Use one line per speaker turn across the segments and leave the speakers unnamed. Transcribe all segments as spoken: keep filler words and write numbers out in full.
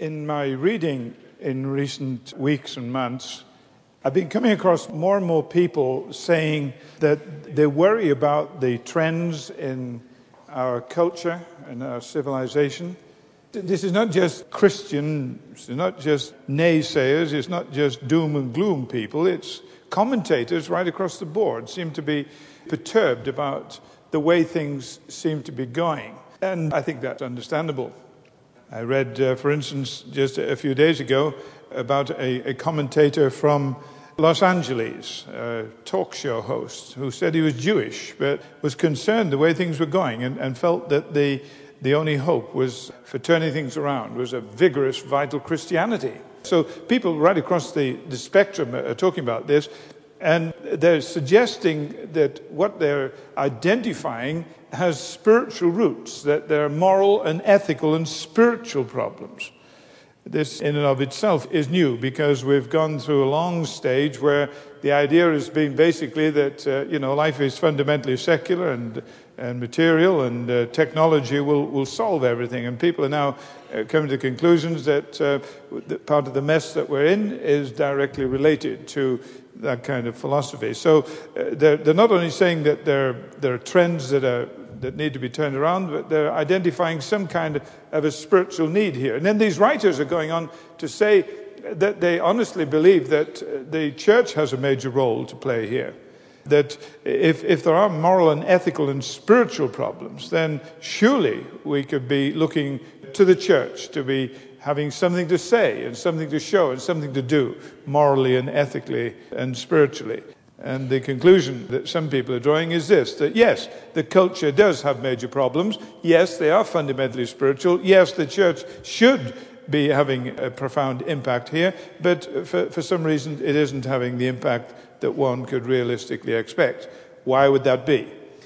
In my reading in recent weeks and months, I've been coming across more and more people saying that they worry about the trends in our culture and our civilization. This is not just Christian, it's not just naysayers, it's not just doom and gloom people, it's commentators right across the board seem to be perturbed about the way things seem to be going. And I think that's understandable. I read, uh, for instance, just a few days ago about a, a commentator from Los Angeles, a talk show host, who said he was Jewish, but was concerned the way things were going and, and felt that the, the only hope was for turning things around was a vigorous, vital Christianity. So people right across the, the spectrum are talking about this, and they're suggesting that what they're identifying has spiritual roots, that there are moral and ethical and spiritual problems. This in and of itself is new because we've gone through a long stage where the idea has been basically that uh, you know life is fundamentally secular and and material, and uh, technology will, will solve everything. And people are now uh, coming to conclusions that, uh, that part of the mess that we're in is directly related to that kind of philosophy. So uh, they're, they're not only saying that there, there are trends that are that need to be turned around, but they're identifying some kind of, of a spiritual need here. And then these writers are going on to say that they honestly believe that the church has a major role to play here. That if, if there are moral and ethical and spiritual problems, then surely we could be looking to the church to be having something to say and something to show and something to do morally and ethically and spiritually. And the conclusion that some people are drawing is this, that yes, the culture does have major problems. Yes, they are fundamentally spiritual. Yes, the church should be having a profound impact here, but for, for some reason it isn't having the impact that one could realistically expect. Why would that be?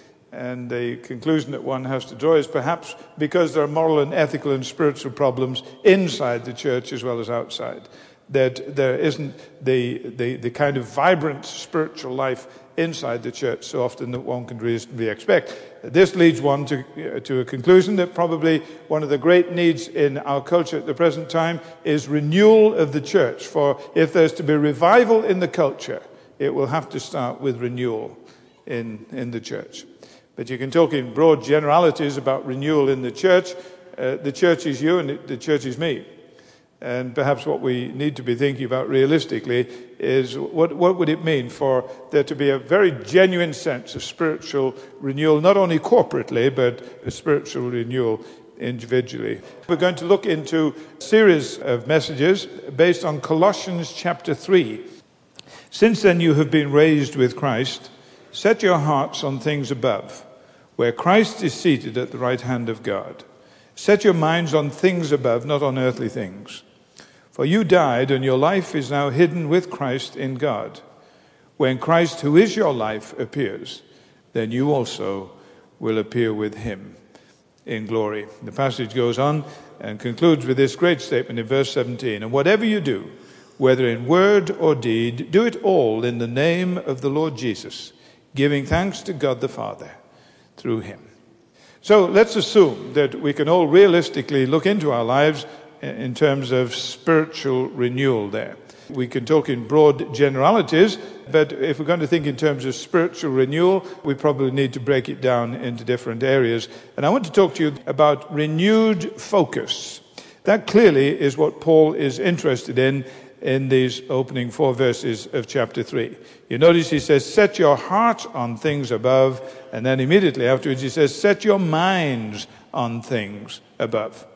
And the conclusion that one has to draw is perhaps because there are moral and ethical and spiritual problems inside the church as well as outside. That there isn't the, the, the kind of vibrant spiritual life inside the church so often that one can reasonably expect. This leads one to, uh, to a conclusion that probably one of the great needs in our culture at the present time is renewal of the church. For if there's to be revival in the culture, it will have to start with renewal in, in the church. But you can talk in broad generalities about renewal in the church. Uh, the church is you and the church is me. And perhaps what we need to be thinking about realistically is what, what would it mean for there to be a very genuine sense of spiritual renewal, not only corporately, but a spiritual renewal individually. We're going to look into a series of messages based on Colossians chapter three. Since then you have been raised with Christ, set your hearts on things above, where Christ is seated at the right hand of God. Set your minds on things above, not on earthly things. For you died, and your life is now hidden with Christ in God. When Christ, who is your life, appears, then you also will appear with him in glory. The passage goes on and concludes with this great statement in verse seventeen. And whatever you do, whether in word or deed, do it all in the name of the Lord Jesus, giving thanks to God the Father through him. So let's assume that we can all realistically look into our lives in terms of spiritual renewal there. We can talk in broad generalities, but if we're going to think in terms of spiritual renewal, we probably need to break it down into different areas. And I want to talk to you about renewed focus. That clearly is what Paul is interested in in these opening four verses of chapter three. You notice he says, set your heart on things above, and then immediately afterwards he says, set your minds on things above.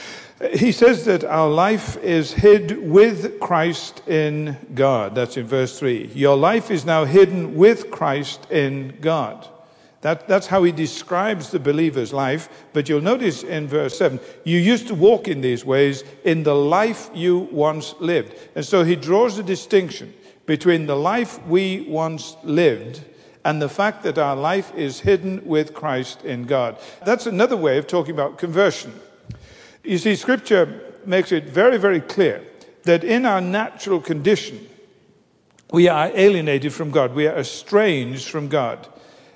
He says that our life is hid with Christ in God. That's in verse three. Your life is now hidden with Christ in God. That, that's how he describes the believer's life. But you'll notice in verse seven, you used to walk in these ways in the life you once lived. And so he draws a distinction between the life we once lived and the fact that our life is hidden with Christ in God. That's another way of talking about conversion. You see, Scripture makes it very, very clear that in our natural condition, we are alienated from God. We are estranged from God.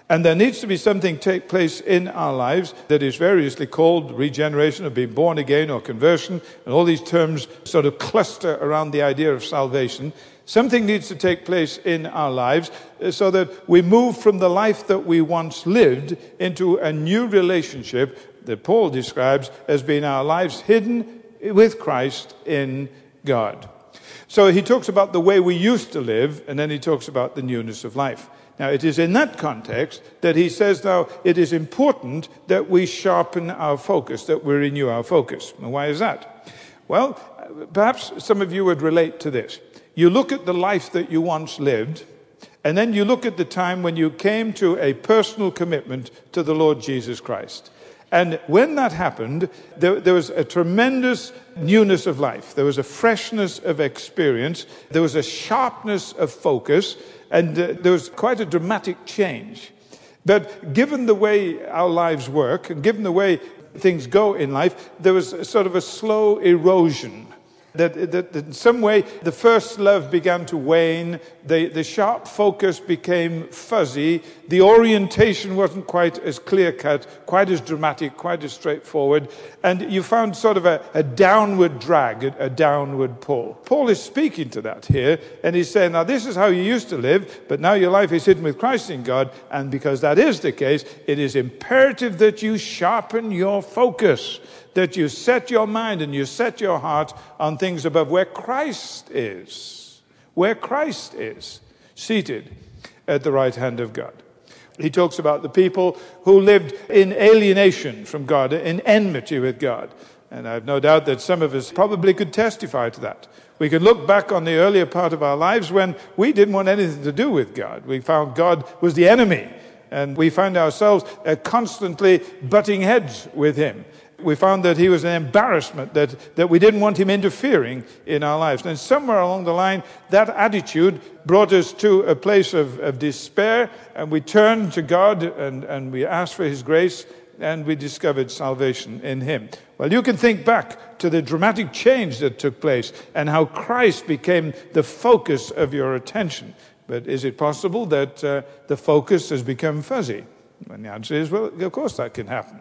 And there needs to be something take place in our lives that is variously called regeneration or being born again or conversion, and all these terms sort of cluster around the idea of salvation. Something needs to take place in our lives so that we move from the life that we once lived into a new relationship that Paul describes as being our lives hidden with Christ in God. So he talks about the way we used to live, and then he talks about the newness of life. Now, it is in that context that he says now it is important that we sharpen our focus, that we renew our focus. And why is that? Well, perhaps some of you would relate to this. You look at the life that you once lived, and then you look at the time when you came to a personal commitment to the Lord Jesus Christ. And when that happened, there, there was a tremendous newness of life. There was a freshness of experience. There was a sharpness of focus. And uh, there was quite a dramatic change. But given the way our lives work, and given the way things go in life, there was a sort of a slow erosion. That, that, that in some way, the first love began to wane, the, the sharp focus became fuzzy, the orientation wasn't quite as clear-cut, quite as dramatic, quite as straightforward, and you found sort of a, a downward drag, a, a downward pull. Paul is speaking to that here, and he's saying, now this is how you used to live, but now your life is hidden with Christ in God, and because that is the case, it is imperative that you sharpen your focus, that you set your mind and you set your heart on things above where Christ is, where Christ is, seated at the right hand of God. He talks about the people who lived in alienation from God, in enmity with God. And I have no doubt that some of us probably could testify to that. We can look back on the earlier part of our lives when we didn't want anything to do with God. We found God was the enemy, and we found ourselves uh, constantly butting heads with him. We found that he was an embarrassment, that, that we didn't want him interfering in our lives. And somewhere along the line, that attitude brought us to a place of, of despair, and we turned to God and, and we asked for his grace, and we discovered salvation in him. Well, you can think back to the dramatic change that took place and how Christ became the focus of your attention. But is it possible that uh, the focus has become fuzzy? And the answer is, well, of course that can happen.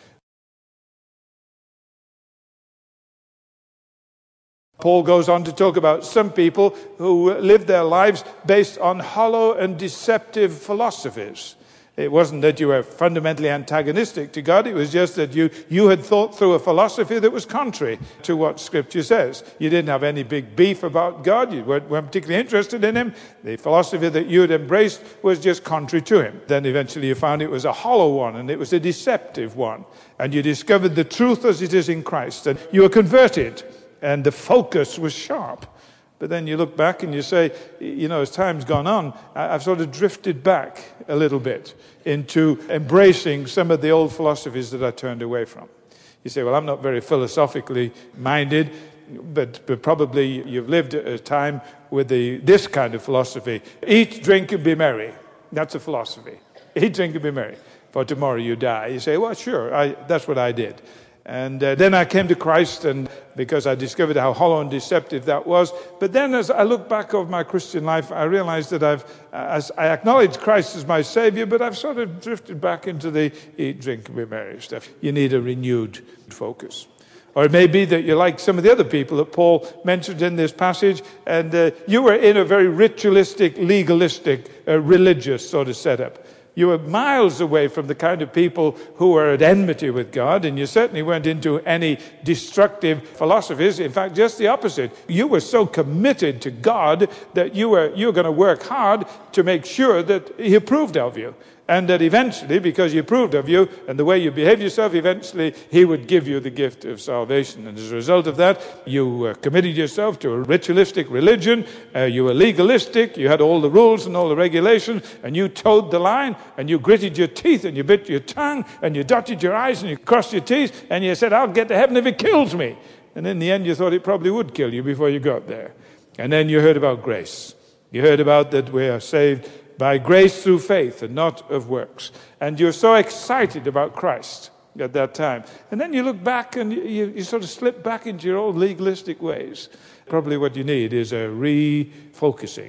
Paul goes on to talk about some people who live their lives based on hollow and deceptive philosophies. It wasn't that you were fundamentally antagonistic to God. It was just that you, you had thought through a philosophy that was contrary to what Scripture says. You didn't have any big beef about God. You weren't, weren't particularly interested in him. The philosophy that you had embraced was just contrary to him. Then eventually you found it was a hollow one, and it was a deceptive one. And you discovered the truth as it is in Christ. And you were converted. And the focus was sharp. But then you look back and you say, you know, as time's gone on, I've sort of drifted back a little bit into embracing some of the old philosophies that I turned away from. You say, well, I'm not very philosophically minded, but, but probably you've lived a time with the, this kind of philosophy. Eat, drink, and be merry. That's a philosophy. Eat, drink, and be merry. For tomorrow you die. You say, well, sure, I, that's what I did. And uh, then I came to Christ, and because I discovered how hollow and deceptive that was. But then as I look back over my Christian life, I realized that I've, as I acknowledge Christ as my Savior, but I've sort of drifted back into the eat, drink, and be merry stuff. You need a renewed focus. Or it may be that you're like some of the other people that Paul mentioned in this passage, and uh, you were in a very ritualistic, legalistic, uh, religious sort of setup. You were miles away from the kind of people who were at enmity with God, and you certainly weren't into any destructive philosophies. In fact, just the opposite. You were so committed to God that you were, you were going to work hard to make sure that he approved of you. And that eventually, because he approved of you and the way you behave yourself, eventually he would give you the gift of salvation. And as a result of that, you uh, committed yourself to a ritualistic religion. Uh, you were legalistic. You had all the rules and all the regulations. And you towed the line. And you gritted your teeth. And you bit your tongue. And you dotted your eyes. And you crossed your teeth. And you said, I'll get to heaven if it kills me. And in the end, you thought it probably would kill you before you got there. And then you heard about grace. You heard about that we are saved by grace through faith and not of works. And you're so excited about Christ at that time. And then you look back and you, you sort of slip back into your old legalistic ways. Probably what you need is a refocusing,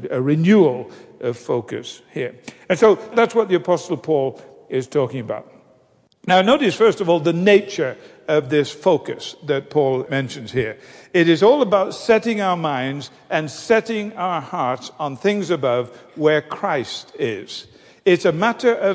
a renewal of focus here. And so that's what the Apostle Paul is talking about. Now notice, first of all, the nature of this focus that Paul mentions here. It is all about setting our minds and setting our hearts on things above where Christ is. It's a matter of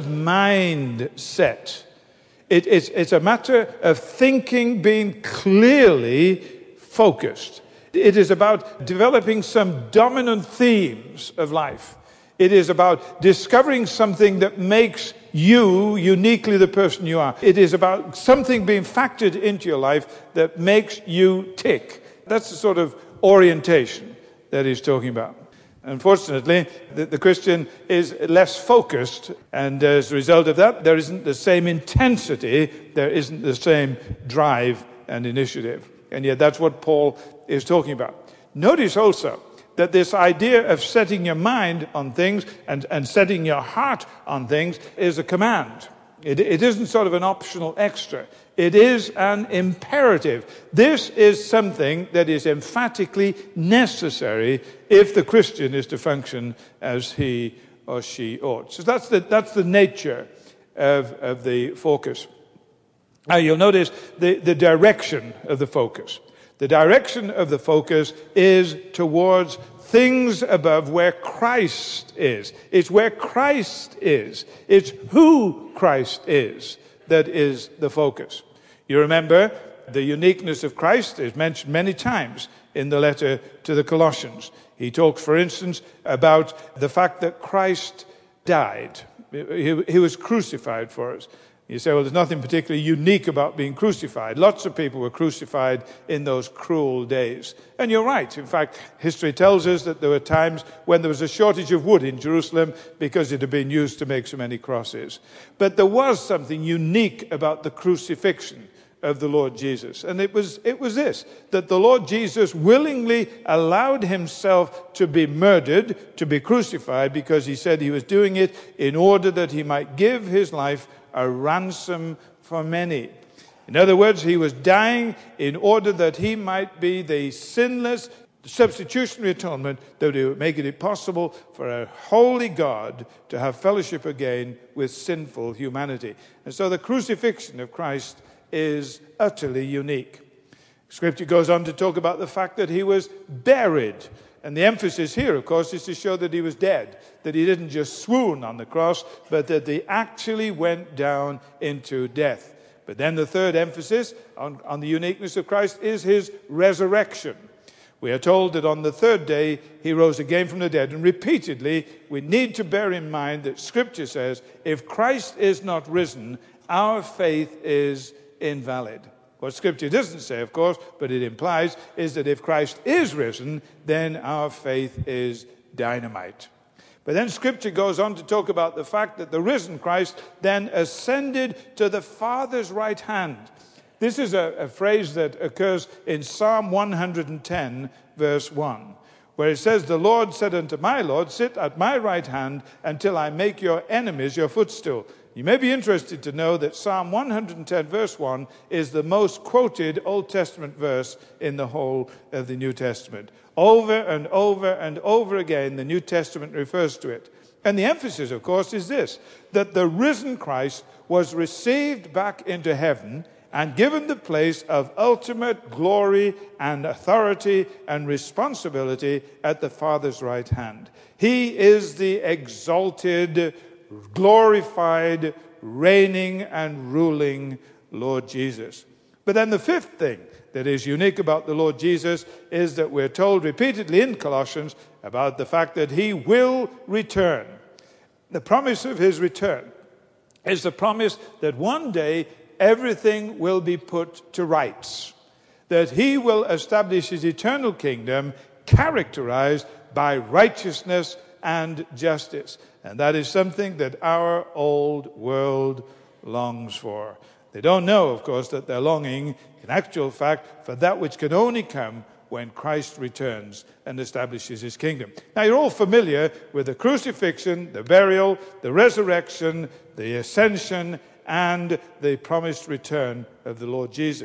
mindset. It, it's, it's a matter of thinking, being clearly focused. It is about developing some dominant themes of life. It is about discovering something that makes you uniquely the person you are. It is about something being factored into your life that makes you tick. That's the sort of orientation that he's talking about. Unfortunately, the, the Christian is less focused, and as a result of that, there isn't the same intensity, there isn't the same drive and initiative. And yet that's what Paul is talking about. Notice also that this idea of setting your mind on things and, and setting your heart on things is a command. It, it isn't sort of an optional extra. It is an imperative. This is something that is emphatically necessary if the Christian is to function as he or she ought. So that's the, that's the nature of, of the focus. Now you'll notice the, the direction of the focus. The direction of the focus is towards things above where Christ is. It's where Christ is. It's who Christ is that is the focus. You remember the uniqueness of Christ is mentioned many times in the letter to the Colossians. He talks, for instance, about the fact that Christ died. He, he was crucified for us. You say, well, there's nothing particularly unique about being crucified. Lots of people were crucified in those cruel days. And you're right. In fact, history tells us that there were times when there was a shortage of wood in Jerusalem because it had been used to make so many crosses. But there was something unique about the crucifixion of the Lord Jesus. And it was, it was this, that the Lord Jesus willingly allowed himself to be murdered, to be crucified, because he said he was doing it in order that he might give his life a ransom for many. In other words, he was dying in order that he might be the sinless substitutionary atonement that would make it possible for a holy God to have fellowship again with sinful humanity. And so the crucifixion of Christ is utterly unique. Scripture goes on to talk about the fact that he was buried. And the emphasis here, of course, is to show that he was dead, that he didn't just swoon on the cross, but that he actually went down into death. But then the third emphasis on, on the uniqueness of Christ is his resurrection. We are told that on the third day he rose again from the dead. And repeatedly, we need to bear in mind that Scripture says, if Christ is not risen, our faith is invalid. What Scripture doesn't say, of course, but it implies, is that if Christ is risen, then our faith is dynamite. But then Scripture goes on to talk about the fact that the risen Christ then ascended to the Father's right hand. This is a, a phrase that occurs in Psalm one hundred ten, verse one, where it says, the Lord said unto my Lord, sit at my right hand until I make your enemies your footstool. You may be interested to know that Psalm one hundred ten, verse one, is the most quoted Old Testament verse in the whole of the New Testament. Over and over and over again, the New Testament refers to it. And the emphasis, of course, is this, that the risen Christ was received back into heaven and given the place of ultimate glory and authority and responsibility at the Father's right hand. He is the exalted, glorified, reigning and ruling Lord Jesus. But then the fifth thing that is unique about the Lord Jesus is that we're told repeatedly in Colossians about the fact that he will return. The promise of his return is the promise that one day everything will be put to rights, that he will establish his eternal kingdom characterized by righteousness and justice. And that is something that our old world longs for. They don't know, of course, that they're longing, in actual fact, for that which can only come when Christ returns and establishes his kingdom. Now, you're all familiar with the crucifixion, the burial, the resurrection, the ascension, and the promised return of the Lord Jesus.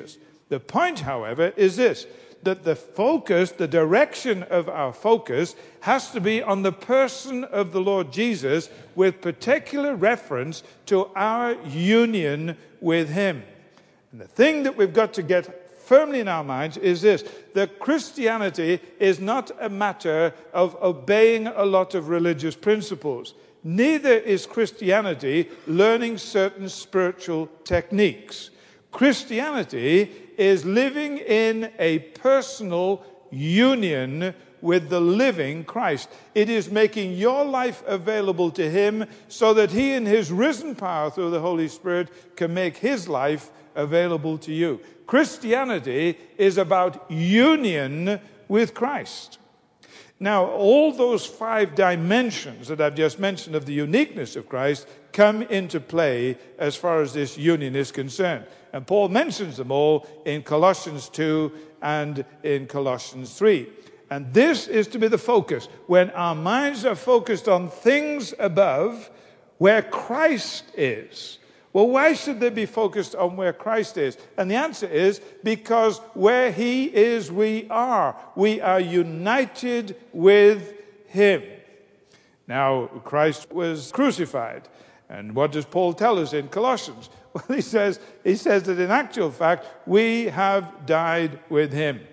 The point, however, is this, that the focus, the direction of our focus has to be on the person of the Lord Jesus with particular reference to our union with him. And the thing that we've got to get firmly in our minds is this, that Christianity is not a matter of obeying a lot of religious principles. Neither is Christianity learning certain spiritual techniques. Christianity is living in a personal union with the living Christ. It is making your life available to him so that he in his risen power through the Holy Spirit can make his life available to you. Christianity is about union with Christ. Now, all those five dimensions that I've just mentioned of the uniqueness of Christ come into play as far as this union is concerned. And Paul mentions them all in Colossians two and in Colossians three. And this is to be the focus. When our minds are focused on things above, where Christ is. Well, why should they be focused on where Christ is? And the answer is because where he is, we are. We are united with him. Now, Christ was crucified. And what does Paul tell us in Colossians? Well, he says, he says that in actual fact, we have died with him.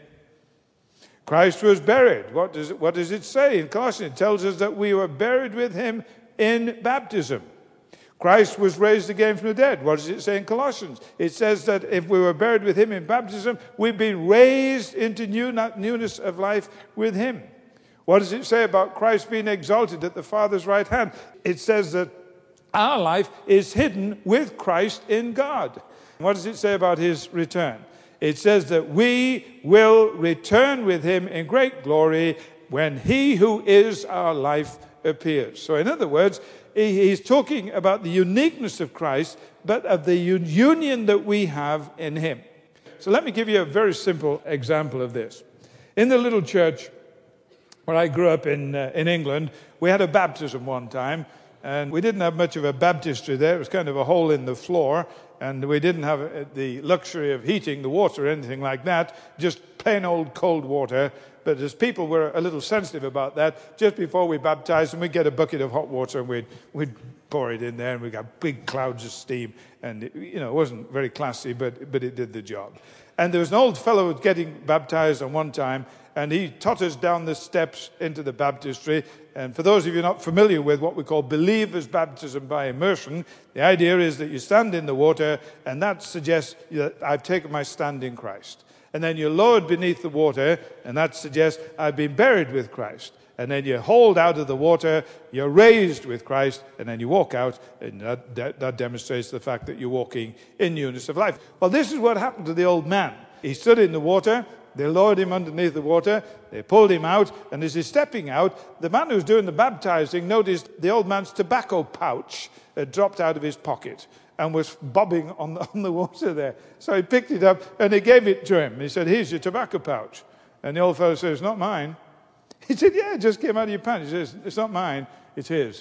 Christ was buried. What does it, what does it say in Colossians? It tells us that we were buried with him in baptism. Christ was raised again from the dead. What does it say in Colossians? It says that if we were buried with him in baptism, we've been raised into new, newness of life with him. What does it say about Christ being exalted at the Father's right hand? It says that our life is hidden with Christ in God. What does it say about his return? It says that we will return with him in great glory when he who is our life appears. So in other words, he's talking about the uniqueness of Christ, but of the union that we have in him. So let me give you a very simple example of this. In the little church where I grew up in, uh, in England, we had a baptism one time. And we didn't have much of a baptistry there. It was kind of a hole in the floor. And we didn't have the luxury of heating the water or anything like that. Just plain old cold water. But as people were a little sensitive about that, just before we baptized them, we'd get a bucket of hot water and we'd, we'd pour it in there. And we got big clouds of steam. And, it, you know, it wasn't very classy, but, but it did the job. And there was an old fellow who was getting baptized on one time. And he totters down the steps into the baptistry. And for those of you not familiar with what we call believer's baptism by immersion, the idea is that you stand in the water, and that suggests that I've taken my stand in Christ. And then you're lowered beneath the water, and that suggests I've been buried with Christ. And then you hold out of the water, you're raised with Christ, and then you walk out, and that, that, that demonstrates the fact that you're walking in newness of life. Well, this is what happened to the old man. He stood in the water. They lowered him underneath the water. They pulled him out. And as he's stepping out, the man who was doing the baptizing noticed the old man's tobacco pouch had dropped out of his pocket and was bobbing on the, on the water there. So he picked it up and he gave it to him. He said, "Here's your tobacco pouch." And the old fellow said, "It's not mine." He said, "Yeah, it just came out of your pants." He says, "It's not mine. It's his.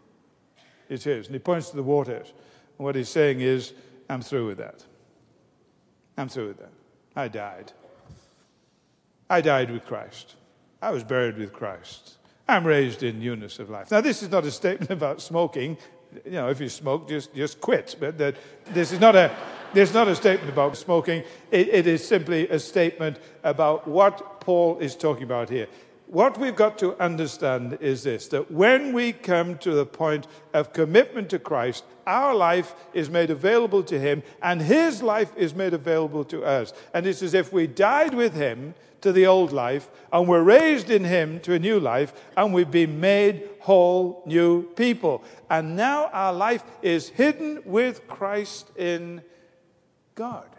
It's his." And he points to the waters. And what he's saying is, I'm through with that. I'm through with that. I died. I died with Christ. I was buried with Christ. I'm raised in newness of life. Now, this is not a statement about smoking. You know, if you smoke, just, just quit. But that, this is not a this is not a statement about smoking. It, it is simply a statement about what Paul is talking about here. What we've got to understand is this, that when we come to the point of commitment to Christ, our life is made available to him, and his life is made available to us. And it's as if we died with him to the old life, and we're raised in him to a new life, and we've been made whole new people. And now our life is hidden with Christ in God.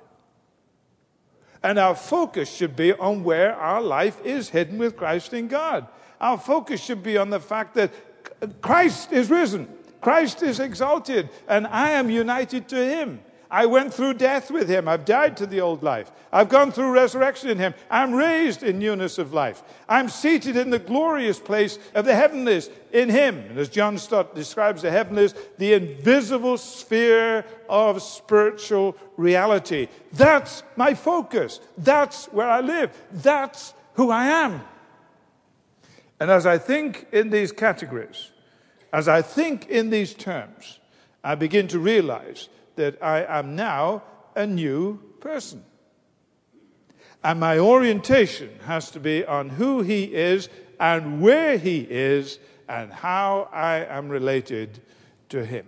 And our focus should be on where our life is hidden with Christ in God. Our focus should be on the fact that Christ is risen. Christ is exalted. And I am united to him. I went through death with him. I've died to the old life. I've gone through resurrection in him. I'm raised in newness of life. I'm seated in the glorious place of the heavenlies in him. And as John Stott describes the heavenlies, the invisible sphere of spiritual reality. That's my focus. That's where I live. That's who I am. And as I think in these categories, as I think in these terms, I begin to realize that I am now a new person. And my orientation has to be on who he is and where he is and how I am related to him.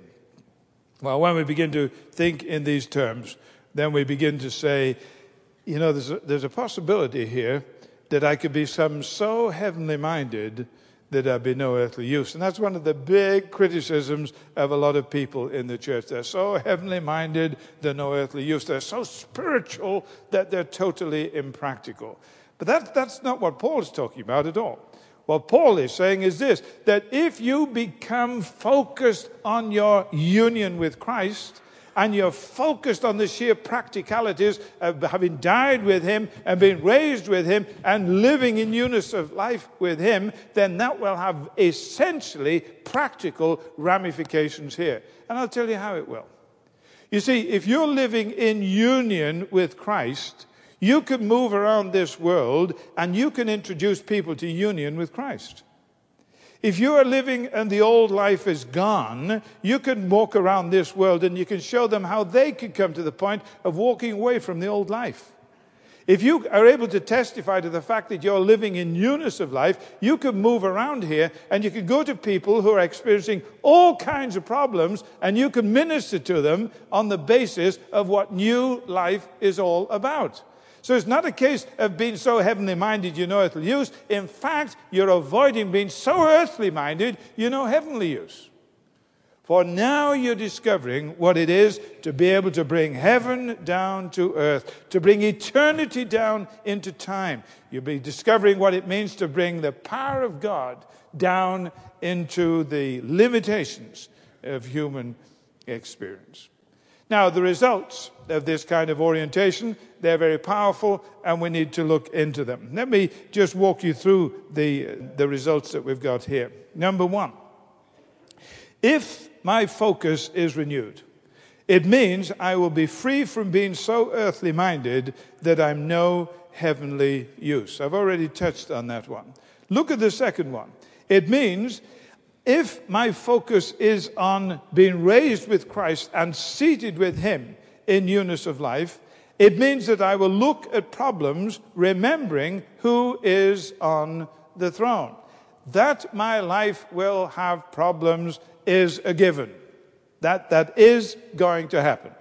Well, when we begin to think in these terms, then we begin to say, you know, there's a, there's a possibility here that I could be some so heavenly minded that I'd be no earthly use. And that's one of the big criticisms of a lot of people in the church. They're so heavenly minded, they're no earthly use. They're so spiritual that they're totally impractical. But that, that's not what Paul is talking about at all. What Paul is saying is this, that if you become focused on your union with Christ, and you're focused on the sheer practicalities of having died with him and been raised with him and living in newness of life with him, then that will have essentially practical ramifications here. And I'll tell you how it will. You see, if you're living in union with Christ, you can move around this world and you can introduce people to union with Christ. If you are living and the old life is gone, you can walk around this world and you can show them how they could come to the point of walking away from the old life. If you are able to testify to the fact that you're living in newness of life, you can move around here and you can go to people who are experiencing all kinds of problems and you can minister to them on the basis of what new life is all about. So it's not a case of being so heavenly minded you know earthly use. In fact, you're avoiding being so earthly minded you know heavenly use. For now you're discovering what it is to be able to bring heaven down to earth, to bring eternity down into time. You'll be discovering what it means to bring the power of God down into the limitations of human experience. Now, the results of this kind of orientation, they're very powerful, and we need to look into them. Let me just walk you through the, the results that we've got here. Number one, if my focus is renewed, it means I will be free from being so earthly minded that I'm no heavenly use. I've already touched on that one. Look at the second one. It means if my focus is on being raised with Christ and seated with him in newness of life, it means that I will look at problems remembering who is on the throne. That my life will have problems is a given. That, that is going to happen.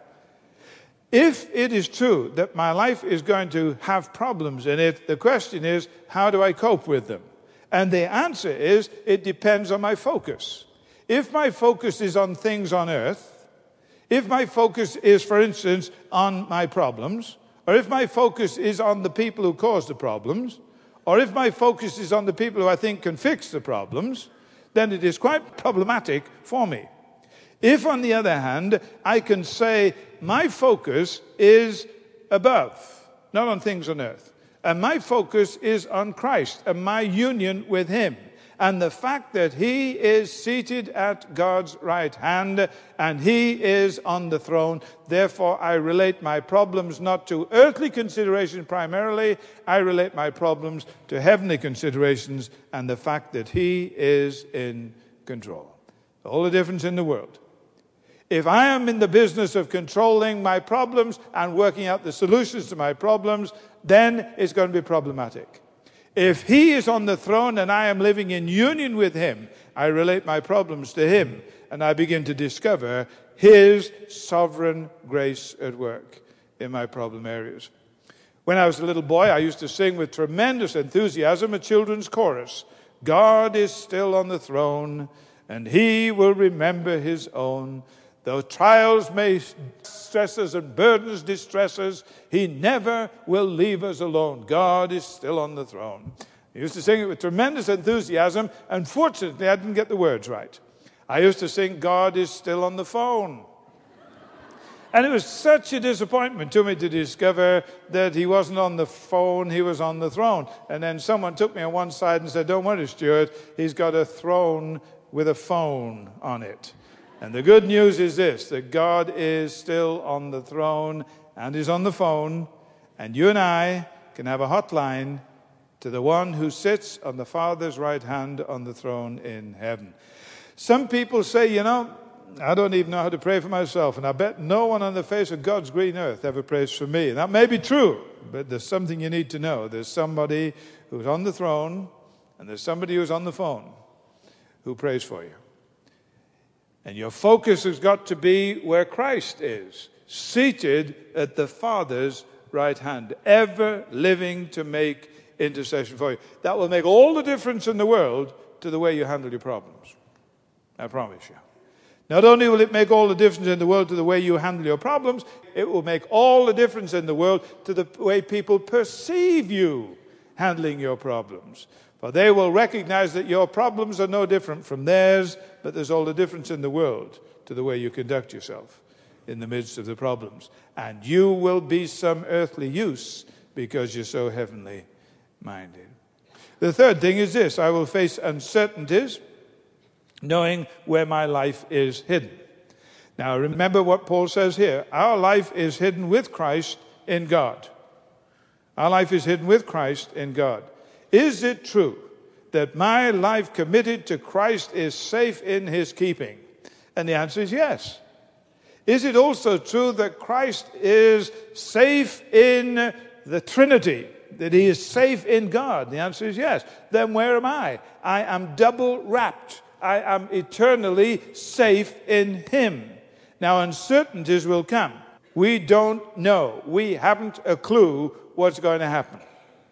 If it is true that my life is going to have problems in it, the question is, how do I cope with them? And the answer is, it depends on my focus. If my focus is on things on earth, if my focus is, for instance, on my problems, or if my focus is on the people who cause the problems, or if my focus is on the people who I think can fix the problems, then it is quite problematic for me. If, on the other hand, I can say my focus is above, not on things on earth, and my focus is on Christ and my union with him, and the fact that he is seated at God's right hand and he is on the throne. Therefore, I relate my problems not to earthly consideration primarily. I relate my problems to heavenly considerations and the fact that he is in control. All the difference in the world. If I am in the business of controlling my problems and working out the solutions to my problems, then it's going to be problematic. If he is on the throne and I am living in union with him, I relate my problems to him and I begin to discover his sovereign grace at work in my problem areas. When I was a little boy, I used to sing with tremendous enthusiasm a children's chorus. God is still on the throne and he will remember his own. Though trials may stress us and burdens distress us, he never will leave us alone. God is still on the throne. I used to sing it with tremendous enthusiasm. Unfortunately, I didn't get the words right. I used to sing, God is still on the phone. And it was such a disappointment to me to discover that he wasn't on the phone, he was on the throne. And then someone took me on one side and said, don't worry, Stuart, he's got a throne with a phone on it. And the good news is this, that God is still on the throne and is on the phone, and you and I can have a hotline to the one who sits on the Father's right hand on the throne in heaven. Some people say, you know, I don't even know how to pray for myself, and I bet no one on the face of God's green earth ever prays for me. And that may be true, but there's something you need to know. There's somebody who's on the throne, and there's somebody who's on the phone who prays for you. And your focus has got to be where Christ is, seated at the Father's right hand, ever living to make intercession for you. That will make all the difference in the world to the way you handle your problems. I promise you. Not only will it make all the difference in the world to the way you handle your problems, it will make all the difference in the world to the way people perceive you handling your problems. For they will recognize that your problems are no different from theirs, but there's all the difference in the world to the way you conduct yourself in the midst of the problems. And you will be some earthly use because you're so heavenly minded. The third thing is this: I will face uncertainties, knowing where my life is hidden. Now remember what Paul says here. Our life is hidden with Christ in God. Our life is hidden with Christ in God. Is it true that my life committed to Christ is safe in his keeping? And the answer is yes. Is it also true that Christ is safe in the Trinity, that he is safe in God? The answer is yes. Then where am I? I am double wrapped. I am eternally safe in him. Now, uncertainties will come. We don't know. We haven't a clue what's going to happen.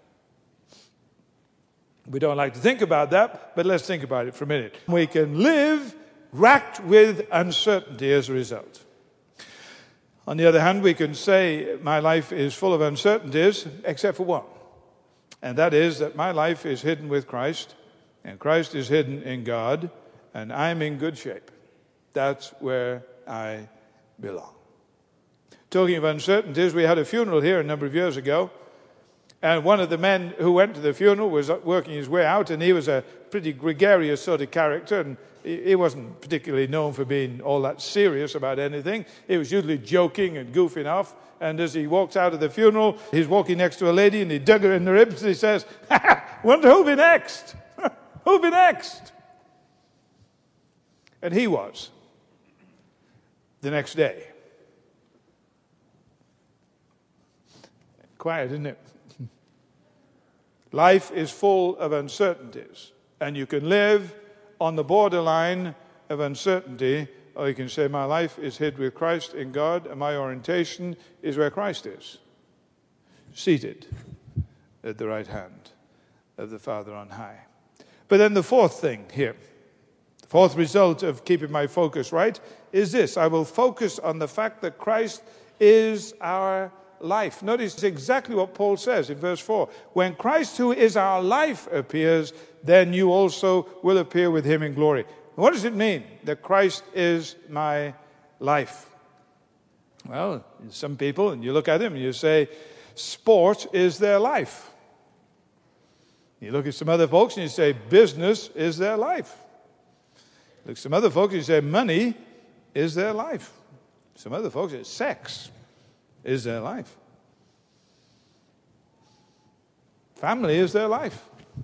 We don't like to think about that, but let's think about it for a minute. We can live racked with uncertainty as a result. On the other hand, we can say my life is full of uncertainties, except for one. And that is that my life is hidden with Christ, and Christ is hidden in God, and I'm in good shape. That's where I belong. Talking of uncertainties, we had a funeral here a number of years ago, and one of the men who went to the funeral was working his way out, and he was a pretty gregarious sort of character, and he wasn't particularly known for being all that serious about anything. He was usually joking and goofing off, and as he walks out of the funeral, he's walking next to a lady, and he dug her in the ribs, and he says, ha ha, wonder who'll be next? Who'll be next? And he was, the next day. Quiet, isn't it? Life is full of uncertainties, and you can live on the borderline of uncertainty, or you can say, my life is hid with Christ in God, and my orientation is where Christ is, seated at the right hand of the Father on high. But then the fourth thing here, the fourth result of keeping my focus right, is this: I will focus on the fact that Christ is our life. Notice exactly what Paul says in verse four. When Christ, who is our life, appears, then you also will appear with him in glory. What does it mean that Christ is my life? Well, some people, and you look at them and you say, sport is their life. You look at some other folks and you say, business is their life. Look at some other folks and you say, money is their life. Some other folks say, sex is their life. Family is their life.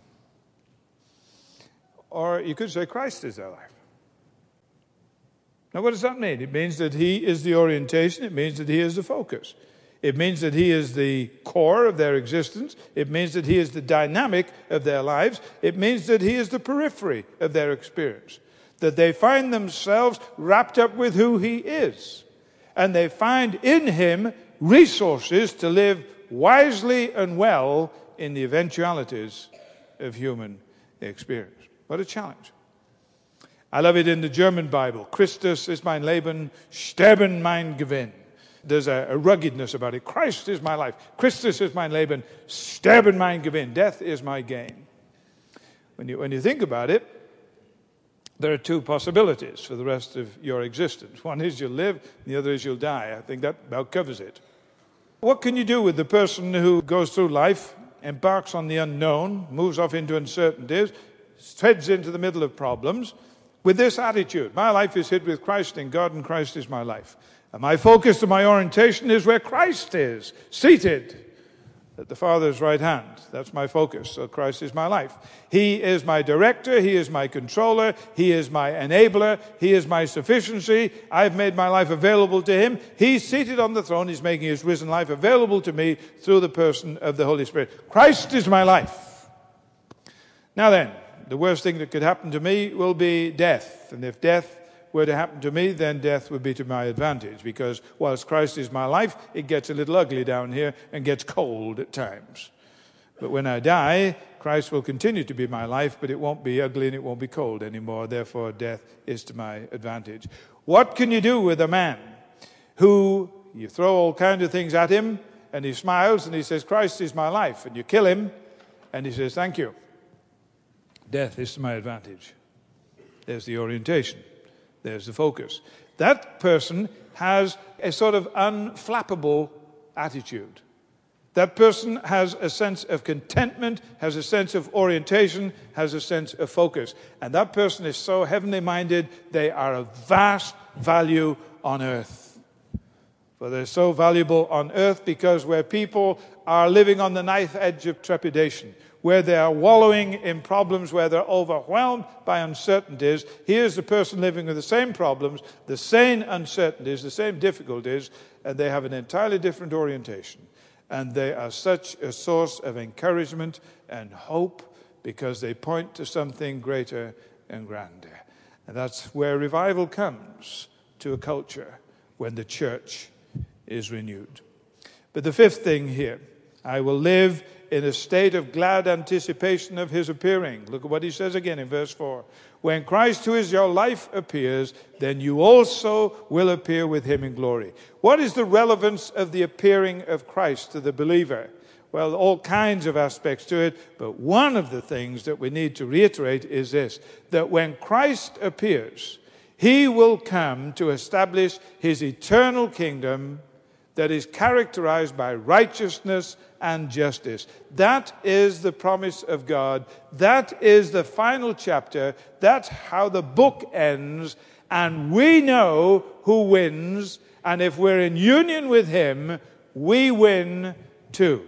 Or you could say Christ is their life. Now what does that mean? It means that he is the orientation. It means that he is the focus. It means that he is the core of their existence. It means that he is the dynamic of their lives. It means that he is the periphery of their experience. That they find themselves wrapped up with who he is. And they find in him resources to live wisely and well in the eventualities of human experience. What a challenge. I love it in the German Bible. Christus ist mein Leben, sterben mein Gewinn. There's a, a ruggedness about it. Christ is my life. Christus ist mein Leben, sterben mein Gewinn. Death is my gain. When you, when you think about it, there are two possibilities for the rest of your existence. One is you'll live, the other is you'll die. I think that about covers it. What can you do with the person who goes through life, embarks on the unknown, moves off into uncertainties, treads into the middle of problems, with this attitude? My life is hid with Christ in God, and Christ is my life. And my focus and my orientation is where Christ is, seated at the Father's right hand. That's my focus. So Christ is my life. He is my director. He is my controller. He is my enabler. He is my sufficiency. I've made my life available to him. He's seated on the throne. He's making his risen life available to me through the person of the Holy Spirit. Christ is my life. Now then, the worst thing that could happen to me will be death. And if death were to happen to me, then death would be to my advantage, because whilst Christ is my life, it gets a little ugly down here and gets cold at times. But when I die, Christ will continue to be my life, but it won't be ugly and it won't be cold anymore. Therefore, death is to my advantage. What can you do with a man who you throw all kinds of things at him and he smiles and he says, Christ is my life, and you kill him and he says, thank you. Death is to my advantage. There's the orientation. There's the focus. That person has a sort of unflappable attitude. That person has a sense of contentment, has a sense of orientation, has a sense of focus. And that person is so heavenly minded, they are of vast value on earth. For they're so valuable on earth because where people are living on the knife edge of trepidation, where they are wallowing in problems, where they're overwhelmed by uncertainties, here's the person living with the same problems, the same uncertainties, the same difficulties, and they have an entirely different orientation. And they are such a source of encouragement and hope because they point to something greater and grander. And that's where revival comes to a culture, when the church is renewed. But the fifth thing here, I will live in a state of glad anticipation of his appearing. Look at what he says again in verse four. When Christ, who is your life, appears, then you also will appear with him in glory. What is the relevance of the appearing of Christ to the believer? Well, all kinds of aspects to it, but one of the things that we need to reiterate is this, that when Christ appears, he will come to establish his eternal kingdom that is characterized by righteousness and justice. That is the promise of God. That is the final chapter. That's how the book ends. And we know who wins. And if we're in union with him, we win too.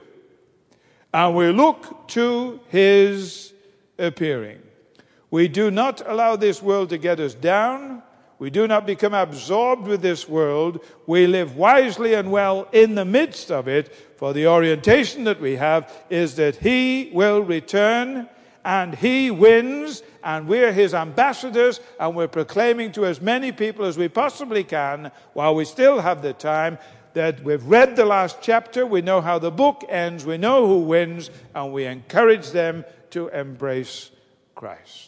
And we look to his appearing. We do not allow this world to get us down. We do not become absorbed with this world. We live wisely and well in the midst of it, for the orientation that we have is that he will return and he wins, and we're his ambassadors, and we're proclaiming to as many people as we possibly can while we still have the time that we've read the last chapter, we know how the book ends, we know who wins, and we encourage them to embrace Christ.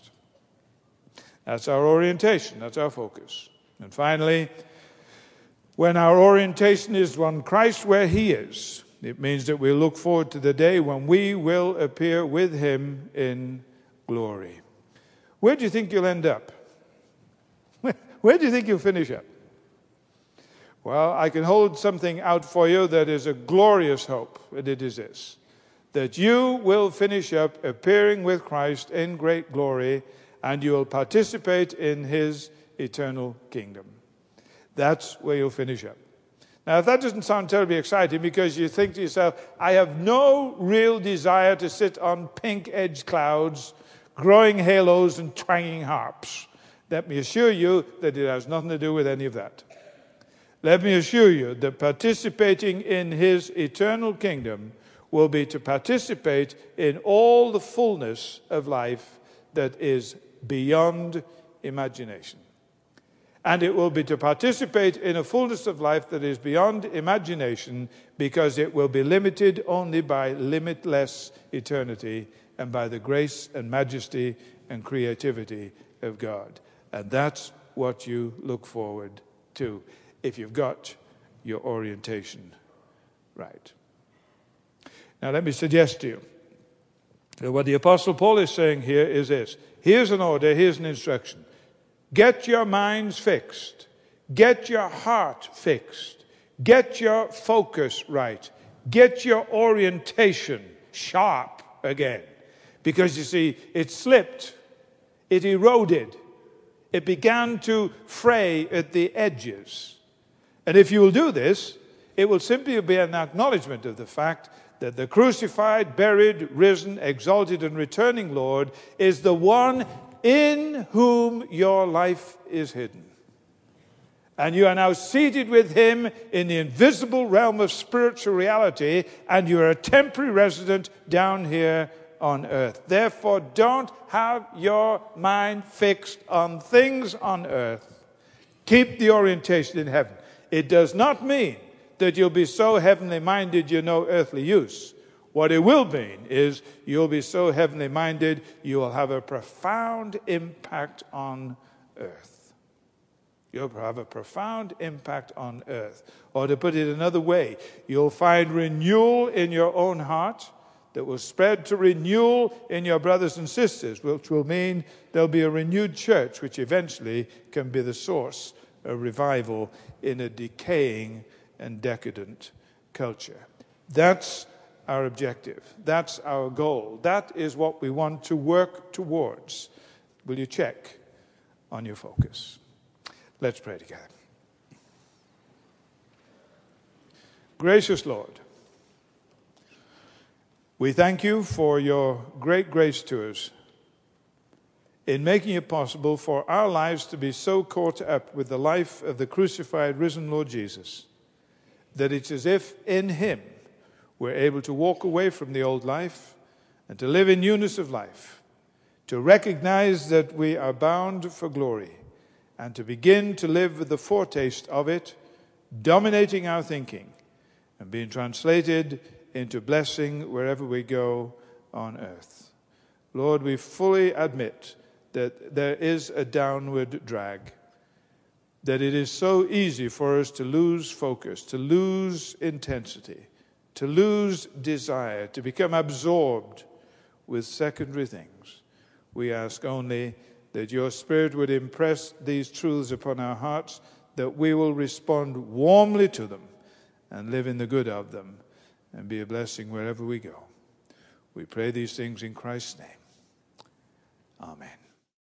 That's our orientation. That's our focus. And finally, when our orientation is on Christ where he is, it means that we look forward to the day when we will appear with him in glory. Where do you think you'll end up? Where do you think you'll finish up? Well, I can hold something out for you that is a glorious hope, and it is this, that you will finish up appearing with Christ in great glory, and you will participate in his eternal kingdom. That's where you'll finish up. Now, if that doesn't sound terribly exciting because you think to yourself, I have no real desire to sit on pink-edged clouds, growing halos and twanging harps, let me assure you that it has nothing to do with any of that. Let me assure you that participating in his eternal kingdom will be to participate in all the fullness of life that is beyond imagination. And it will be to participate in a fullness of life that is beyond imagination because it will be limited only by limitless eternity and by the grace and majesty and creativity of God. And that's what you look forward to if you've got your orientation right. Now let me suggest to you that what the Apostle Paul is saying here is this. Here's an order, here's an instruction. Get your minds fixed. Get your heart fixed. Get your focus right. Get your orientation sharp again. Because you see, it slipped. It eroded. It began to fray at the edges. And if you will do this, it will simply be an acknowledgement of the fact that the crucified, buried, risen, exalted, and returning Lord is the one in whom your life is hidden. And you are now seated with him in the invisible realm of spiritual reality, and you are a temporary resident down here on earth. Therefore, don't have your mind fixed on things on earth. Keep the orientation in heaven. It does not mean that you'll be so heavenly minded you're no earthly use. What it will mean is you'll be so heavenly minded you will have a profound impact on earth. You'll have a profound impact on earth. Or to put it another way, you'll find renewal in your own heart that will spread to renewal in your brothers and sisters, which will mean there'll be a renewed church, which eventually can be the source of revival in a decaying and decadent culture. That's our objective. That's our goal. That is what we want to work towards. Will you check on your focus? Let's pray together. Gracious Lord, we thank you for your great grace to us in making it possible for our lives to be so caught up with the life of the crucified, risen Lord Jesus, that it's as if in him we're able to walk away from the old life and to live in newness of life, to recognize that we are bound for glory, and to begin to live with the foretaste of it, dominating our thinking and being translated into blessing wherever we go on earth. Lord, we fully admit that there is a downward drag, that it is so easy for us to lose focus, to lose intensity, to lose desire, to become absorbed with secondary things. We ask only that your Spirit would impress these truths upon our hearts, that we will respond warmly to them and live in the good of them and be a blessing wherever we go. We pray these things in Christ's name.